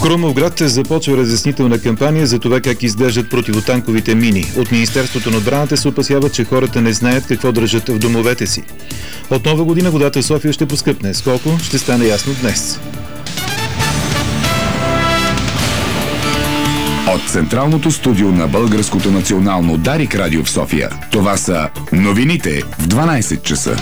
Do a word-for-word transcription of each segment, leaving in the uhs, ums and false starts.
Крумовград започва разяснителна кампания за това как изглеждат противотанковите мини. От Министерството на отбраната се опасява, че хората не знаят какво държат в домовете си. От нова година водата в София ще поскъпне. С колко ще стане ясно днес. От централното студио на Българското национално Дарик радио в София. Това са новините в дванайсет часа.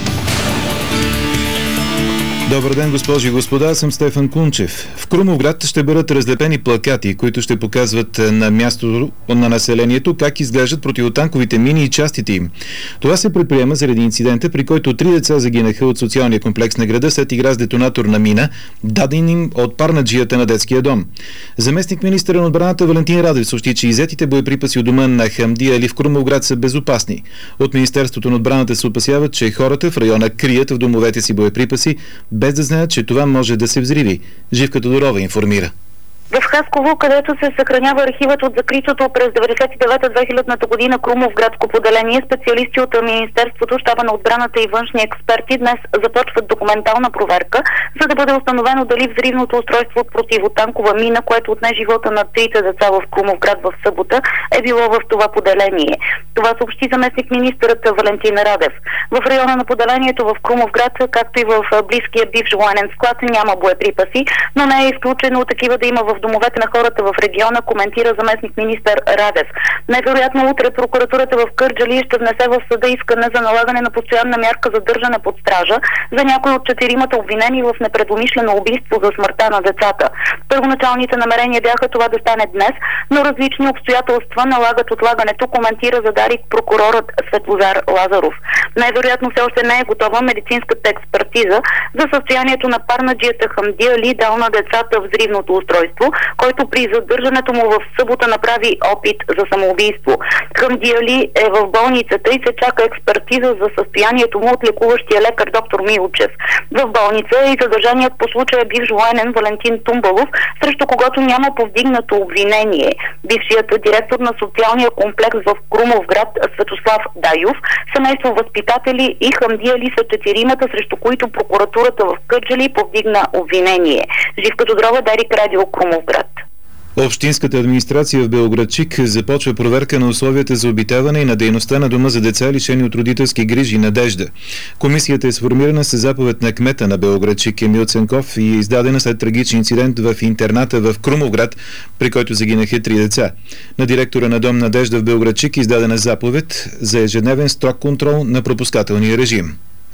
Добър ден, госпожи и господа, аз съм Стефан Кунчев. В Крумовград ще бъдат разлепени плакати, които ще показват на мястото на населението как изглеждат противотанковите мини и частите им. Това се предприема заради инцидента, при който три деца загинаха от социалния комплекс на града след игра с детонатор на мина, даден им от парнаджията на детския дом. Заместник министъра на отбраната Валентин Радев съобщи, че иззетите боеприпаси от дома на Хамди Али в Крумовград са безопасни. От Министерството на отбраната се опасяват, че хората в района крият в домовете си боеприпаси, без да знаят, че това може да се взриви. Живка Тодорова информира. В Хасково, където се съхранява архивът от закритото през деветдесет и девета - две хилядната година Крумовградско поделение, специалисти от Министерството, щаба на отбраната и външни експерти днес започват документална проверка, за да бъде установено дали взривното устройство от противотанкова мина, което отне живота на трите деца в Крумовград в събота, е било в това поделение. Това съобщи заместник министърът Валентин Радев. В района на поделението в Крумовград, както и в близкия бивш военен склад, няма боеприпаси, но не е изключено такива да има в домовете на хората в региона, коментира заместник министър Радев. Невероятно утре прокуратурата в Кърджали ще внесе в съда искане за налагане на постоянна мярка за държане под стража за някои от четиримата обвинени в непредумишлено убийство за смъртта на децата. Първоначалните намерения бяха това да стане днес, но различни обстоятелства налагат отлагането, коментира за Дарик прокурорът Светлозар Лазаров. Най-вероятно все още не е готова медицинската експертиза за състоянието на парнаджията Хамди Али, дал на децата взривното устройство, който при задържането му в събота направи опит за самоубийство. Хамди Али е в болницата и се чака експертиза за състоянието му от лекуващия лекар доктор Милчев. В болница е и задържаният по случая бивш военен Валентин Тумбалов, срещу когото няма повдигнато обвинение. Бившият директор на социалния комплекс в Крумовград Светослав Даюв, семейство възпитатели и Хамди Али са четиримата, срещу които прокуратурата в Кърджали повдигна обвинение. Живка Тодорова, Дарик радио, Крумовград. Общинската администрация в Белоградчик започва проверка на условията за обитаване и на дейността на дома за деца, лишени от родителски грижи Надежда. Комисията е сформирана със заповед на кмета на Белоградчик Емил Цанков и е издадена след трагичен инцидент в интерната в Крумовград, при който загинаха три деца. На директора на дом Надежда в Белоградчик е издадена заповед за ежедневен строг контрол на пропускателния режим.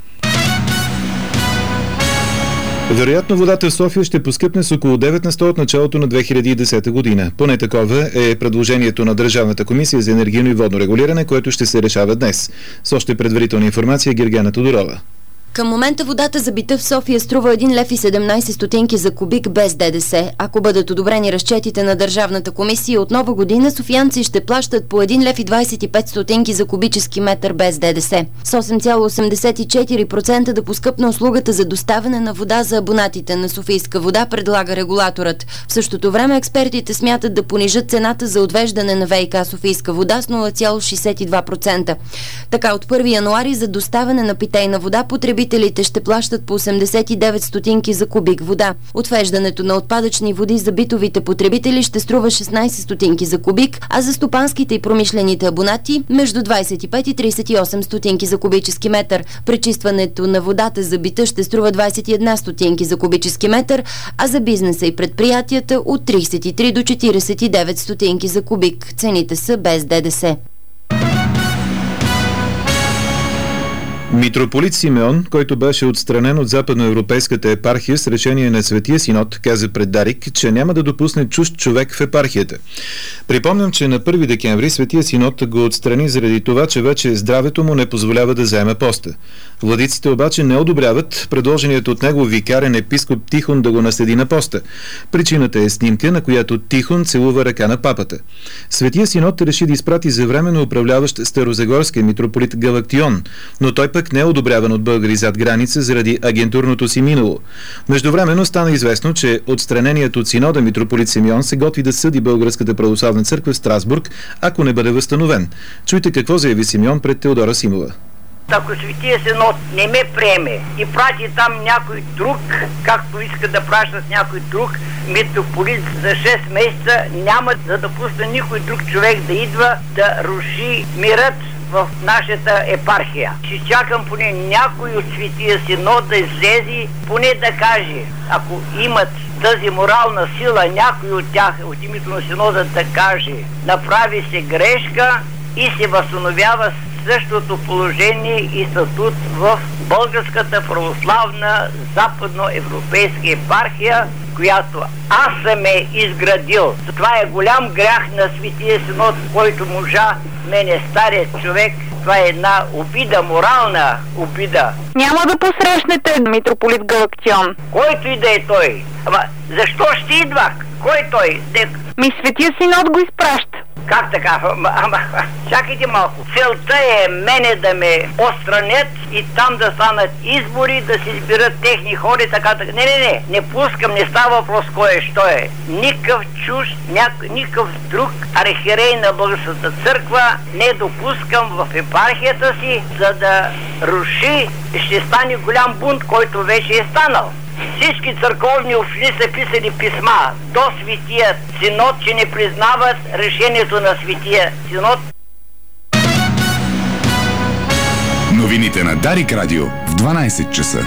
Вероятно водата в София ще поскъпне с около девет на сто от началото на две хиляди и десета година. Поне такова е предложението на Държавната комисия за енергийно и водно регулиране, което ще се решава днес. С още предварителна информация Гергана Тодорова. Към момента водата за бита в София струва един лев и седемнайсет стотинки за кубик без ДДС. Ако бъдат одобрени разчетите на Държавната комисия, от нова година софиянци ще плащат по един лев и двайсет и пет стотинки за кубически метър без ДДС. С осем цяло осемдесет и четири процента да поскъпне услугата за доставяне на вода за абонатите на Софийска вода, предлага регулаторът. В същото време експертите смятат да понижат цената за отвеждане на ВиК Софийска вода с нула цяло шейсет и два процента. Така от първи януари за доставяне на питейна вода потребителите ще плащат по осемдесет и девет стотинки за кубик вода. Отвеждането на отпадъчни води за битовите потребители ще струва шестнайсет стотинки за кубик, а за стопанските и промишлените абонати между двайсет и пет и трийсет и осем стотинки за кубически метър. Пречистването на водата за бита ще струва двайсет и една стотинки за кубически метър, а за бизнеса и предприятията от трийсет и три до четирийсет и девет стотинки за кубик. Цените са без ДДС. Митрополит Симеон, който беше отстранен от западноевропейската епархия с решение на Светия Синод, каза пред Дарик, че няма да допусне чужд човек в епархията. Припомням, че на първи декември Светия Синод го отстрани заради това, че вече здравето му не позволява да заеме поста. Владиците обаче не одобряват предложението от него викарен епископ Тихон да го наследи на поста. Причината е снимка, на която Тихон целува ръка на папата. Светия Синод реши да изпрати за временно управляващ старозагорския митрополит Галактион, но той пък не е одобряван от българи зад граница заради агентурното си минало. Междувременно стана известно, че отстраненият от синода митрополит Симеон се готви да съди Българската православна църква в Страсбург, ако не бъде възстановен. Чуйте какво заяви Симеон пред Теодора Симова. Ако Светия Синод не ме приеме и прати там някой друг, както иска да пращат някой друг митрополит за шест месеца, няма да допусне никой друг човек да идва да руши мирът в нашата епархия. Ще чакам поне някой от Светия Синод да излезе, поне да каже, ако имат тази морална сила, някой от тях от името на Синода да каже, направи се грешка и се възстановява същото положение и статут в Българската православна западноевропейска епархия, която аз съм е изградил. Това е голям грях на Светия Синод, който можа мене старият човек. Това е една обида, морална обида. Няма да посрещнете митрополит Галактион. Който и да е той. Ама защо ще идва? Кой той? Де... Ми Светия Синод го изпраща. Как така? Ама, ама, чакайте малко. Целта е мене да ме отстранят и там да станат избори, да се избират техни хора и така, така. Не, не, не. Не пускам, не става въпрос кой е, що е. Никакъв чуж, няк... никакъв друг архиерей на Българската църква не допускам в епархията си, за да руши, ще стане голям бунт, който вече е станал. Всички църковни общини са писали писма до Светия Синод, че не признават решението на Светия Синод. Новините на Дарик Радио в дванайсет часа.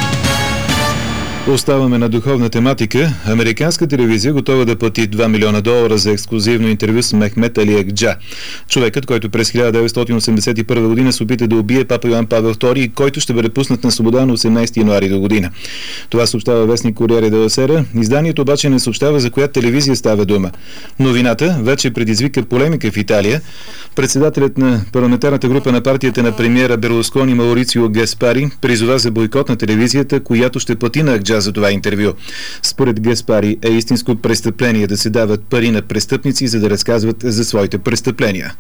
Оставаме на духовна тематика. Американска телевизия готова да плати два милиона долара за ексклюзивно интервю с Мехмет Али Екджа. Човекът, който през хиляда деветстотин осемдесет и първа година се опита да убие папа Йоан Павел втори и който ще бъде пуснат на свобода на осемнайсети януари до година. Това съобщава вестник Корриере делла Сера. Изданието обаче не съобщава за коя телевизия става дума. Новината вече предизвика полемика в Италия. Председателят на парламентарната група на партията на премиера Берлускони Маурицио Гаспари призова за бойкот на телевизията, която ще плати на Екджа за това интервю. Според Гаспари е истинско престъпление да се дават пари на престъпници, за да разказват за своите престъпления.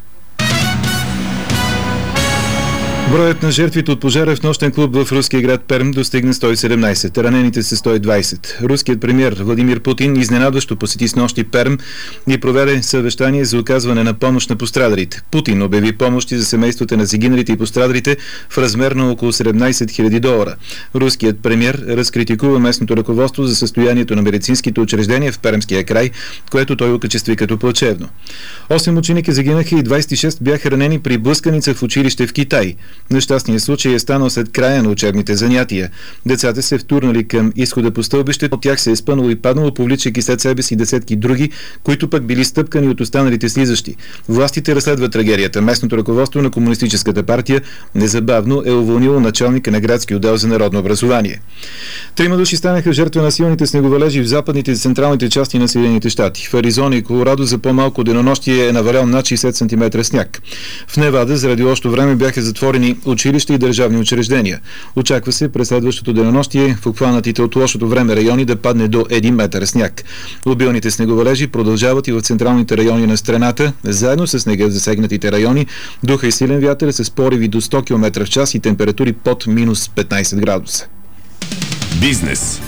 Броят на жертвите от пожара в нощен клуб в руския град Перм достигна сто и седемнайсет. Ранените са сто и двайсет. Руският премиер Владимир Путин изненадващо посети с нощи Перм и проведе съвещание за оказване на помощ на пострадалите. Путин обяви помощи за семействата на загиналите и пострадалите в размер на около седемнайсет хиляди долара. Руският премиер разкритикува местното ръководство за състоянието на медицинските учреждения в Пермския край, което той окачестви като плачевно. осем ученики загинаха и двайсет и шест бяха ранени при блъсканица в училище в Китай. Нещастният случай е станал след края на учебните занятия. Децата се втурнали към изхода по стълбище, от тях се е спънало и паднало, повличайки след себе си десетки други, които пък били стъпкани от останалите слизащи. Властите разследват трагедията. Местното ръководство на Комунистическата партия незабавно е уволнило началника на градски отдел за народно образование. Трима души станаха жертва на силните снеговалежи в западните и централните части на Съединените щати. В Аризона и Колорадо за по-малко денонощие е навалял над шейсет сантиметра сняг. В Невада заради лошо време бяха затворени училища и държавни учреждения. Очаква се през следващото денонощие в обхванатите от лошото време райони да падне до един метър сняг. Обилните снеговалежи продължават и в централните райони на страната. Заедно с снега в засегнатите райони духа и силен вятър с пориви до сто километра в час и температури под минус петнайсет градуса. Бизнес.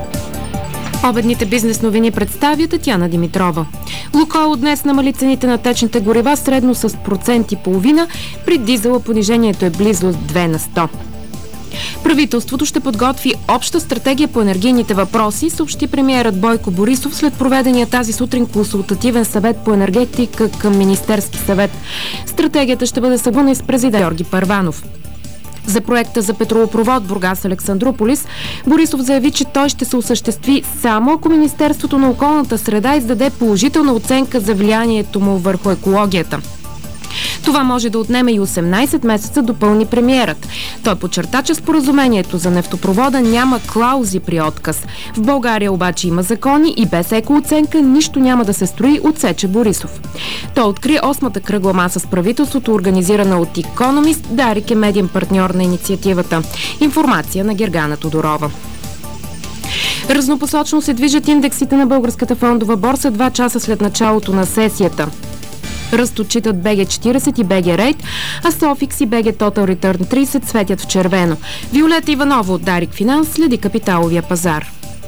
Обедните бизнес новини представя Татяна Димитрова. Лукойл днес намали цените на течните горива средно с процент и половина, при дизела понижението е близо две на сто. Правителството ще подготви обща стратегия по енергийните въпроси, съобщи премиерът Бойко Борисов след проведения тази сутрин консултативен съвет по енергетика към Министерски съвет. Стратегията ще бъде съгласувана с президент Георги Първанов. За проекта за петролопровод Бургас-Александрополис Борисов заяви, че той ще се осъществи само ако Министерството на околната среда издаде положителна оценка за влиянието му върху екологията. Това може да отнеме и осемнайсет месеца, допълни премиерът. Той подчерта, че споразумението за нефтопровода няма клаузи при отказ. В България обаче има закони и без екооценка нищо няма да се строи, отсече Борисов. Той откри осмата кръгла маса с правителството, организирана от Economist. Дарик е медиен партньор на инициативата. Информация на Гергана Тодорова. Разнопосочно се движат индексите на Българската фондова борса два часа след началото на сесията. Ръст отчитат БГ четирийсет и БГ Рейт, а Софикс и БГ Total Return трийсет светят в червено. Виолета Иванова от Дарик Финанс следи капиталовия пазар.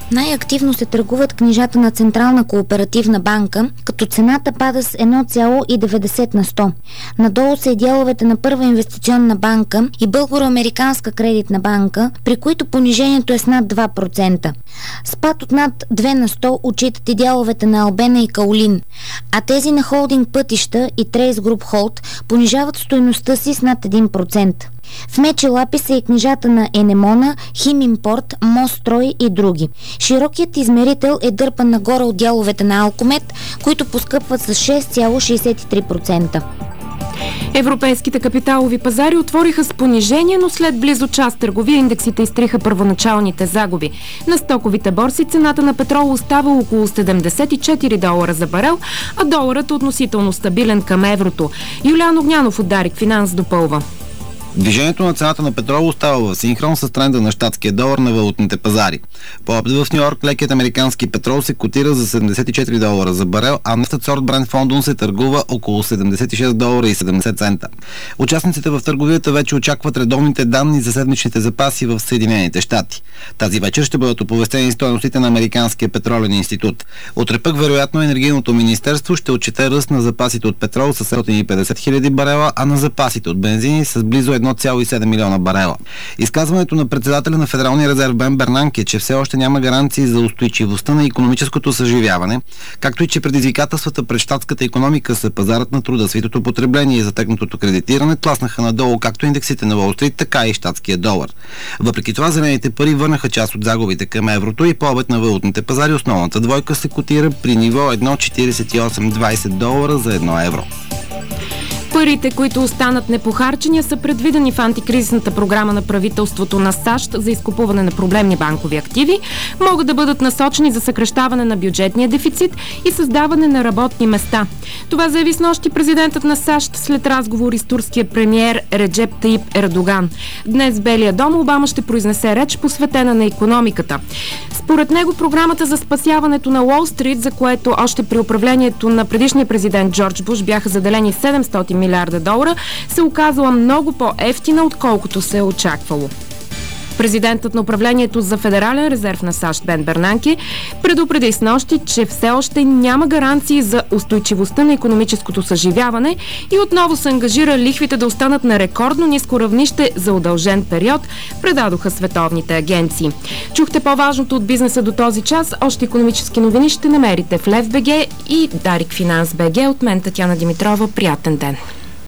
Най-активно се търгуват книжата на Централна кооперативна банка, като цената пада с едно цяло и деветдесет на сто. Надолу са и дяловете на Първа инвестиционна банка и Българо-американска кредитна банка, при които понижението е с над два процента. Спад от над две на сто отчитат и дяловете на Албена и Каолин, а тези на Холдинг Пътища и Трейс Груп Холд понижават стойността си с над един процент. В мечи лапи са и книжата на Енемона, Химимпорт, Мострой и други. Широкият измерител е дърпан нагоре от дяловете на Алкомет, които поскъпват с шест цяло шейсет и три процента. Европейските капиталови пазари отвориха с понижение, но след близо час търговия индексите изтриха първоначалните загуби. На стоковите борси цената на петрола остава около седемдесет и четири долара за барел, а доларът е относително стабилен към еврото. Юлиан Огнянов от Дарик Финанс допълва. Движението на цената на петрола остава в синхрон с тренда на щатския долар на валутните пазари. По-обед в Ню Йорк лекият американски петрол се котира за седемдесет и четири долара за барел, а нефтът сорт Brent в Лондон се търгува около седемдесет и шест долара и седемдесет цента. Участниците в търговията вече очакват редовните данни за седмичните запаси в Съединените щати. Тази вечер ще бъдат оповестени стойностите на Американския петролен институт. Утре пък вероятно енергийното министерство ще отчете ръст на запасите от петрол с седемстотин и петдесет хиляди барела, а на запасите от бензини с близо едно цяло и седем милиона барела. Изказването на председателя на Федералния резерв Бен Бернанке, че все още няма гаранции за устойчивостта на икономическото съживяване, както и че предизвикателствата пред щатската икономика са пазарът на труда, свитото потребление и затегнатото кредитиране, тласнаха надолу както индексите на Уол Стрит, така и щатския долар. Въпреки това, зелените пари върнаха част от загубите към еврото и по обед на валутните пазари основната двойка се котира при ниво едно цяло четиридесет и осем двадесет долара за едно евро. Парите, които останат непохарчени, са предвидени в антикризисната програма на правителството на САЩ за изкупуване на проблемни банкови активи, могат да бъдат насочени за съкращаване на бюджетния дефицит и създаване на работни места. Това заяви снощи президентът на САЩ след разговори с турския премиер Реджеп Таип Ердоган. Днес в Белия дом Обама ще произнесе реч, посветена на икономиката. Според него програмата за спасяването на Уол Стрит, за което още при управлението на предишния президент Джордж Буш бяха заделени седемстотин милиарда долара, се оказала много по-евтина, отколкото се е очаквало. Президентът на управлението за Федерален резерв на САЩ Бен Бернанке предупреди снощи, че все още няма гаранции за устойчивостта на икономическото съживяване и отново се ангажира лихвите да останат на рекордно ниско равнище за удължен период, предадоха световните агенции. Чухте по-важното от бизнеса до този час. Още икономически новини ще намерите в Лев точка би джи и Дарик Финанс точка би джи. От мен Татяна Димитрова. Приятен ден!